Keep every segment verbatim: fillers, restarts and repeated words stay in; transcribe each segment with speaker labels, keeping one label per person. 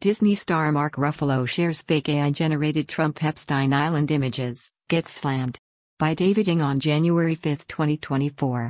Speaker 1: Disney star Mark Ruffalo shares fake A I-generated Trump Epstein Island images, gets slammed. By David Ng on January fifth, twenty twenty-four.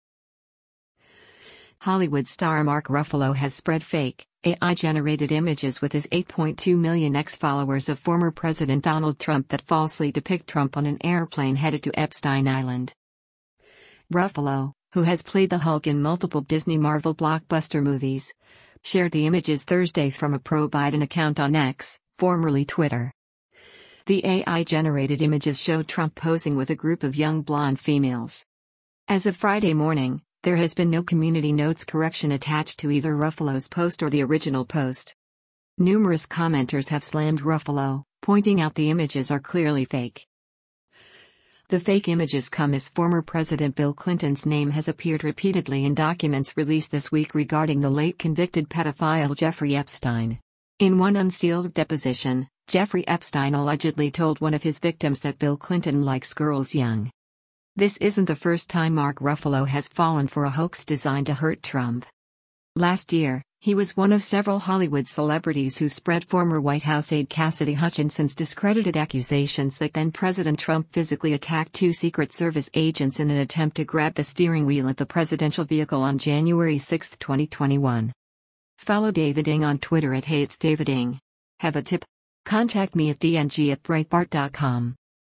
Speaker 1: Hollywood star Mark Ruffalo has spread fake, A I-generated images with his eight point two million X-followers of former President Donald Trump that falsely depict Trump on an airplane headed to Epstein Island. Ruffalo, who has played the Hulk in multiple Disney Marvel blockbuster movies, shared the images Thursday from a pro-Biden account on X, formerly Twitter. The A I-generated images show Trump posing with a group of young blonde females. As of Friday morning, there has been no community notes correction attached to either Ruffalo's post or the original post. Numerous commenters have slammed Ruffalo, pointing out the images are clearly fake. The fake images come as former President Bill Clinton's name has appeared repeatedly in documents released this week regarding the late convicted pedophile Jeffrey Epstein. In one unsealed deposition, Jeffrey Epstein allegedly told one of his victims that Bill Clinton likes girls young. This isn't the first time Mark Ruffalo has fallen for a hoax designed to hurt Trump. Last year, he was one of several Hollywood celebrities who spread former White House aide Cassidy Hutchinson's discredited accusations that then-President Trump physically attacked two Secret Service agents in an attempt to grab the steering wheel of the presidential vehicle on January sixth, twenty twenty-one. Follow David Ng on Twitter at Hey It's David Ng. Have a tip? Contact me at d n g at breitbart dot com.